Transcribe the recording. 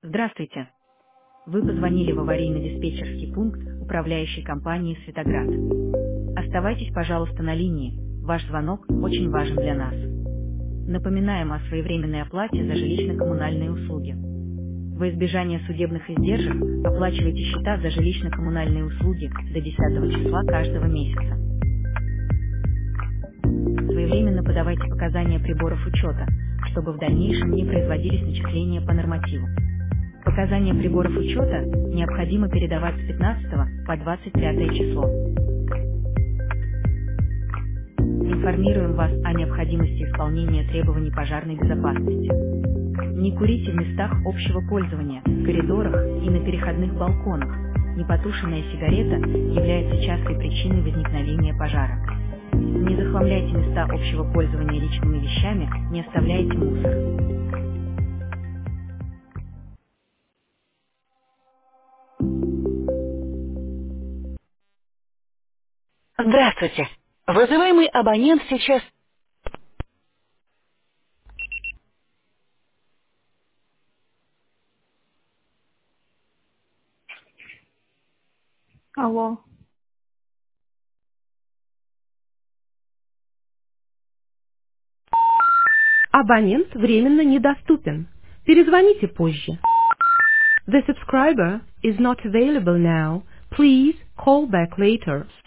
Здравствуйте. Вы позвонили в аварийно-диспетчерский пункт управляющей компании «Светоград». Оставайтесь, пожалуйста, на линии. Ваш звонок очень важен для нас. Напоминаем о своевременной оплате за жилищно-коммунальные услуги. Во избежание судебных издержек оплачивайте счета за жилищно-коммунальные услуги до 10 числа каждого месяца. Своевременно подавайте показания приборов учета, чтобы в дальнейшем не производились начисления по нормативу. Показания приборов учета необходимо передавать с 15 по 25 число. Информируем вас о необходимости исполнения требований пожарной безопасности. Не курите в местах общего пользования, коридорах и на переходных балконах. Непотушенная сигарета является частой причиной возникновения пожара. Не захламляйте места общего пользования личными вещами, не оставляйте мусор. Здравствуйте. Вызываемый абонент сейчас... Алло. Абонент временно недоступен. Перезвоните позже. The subscriber is not available now. Please call back later.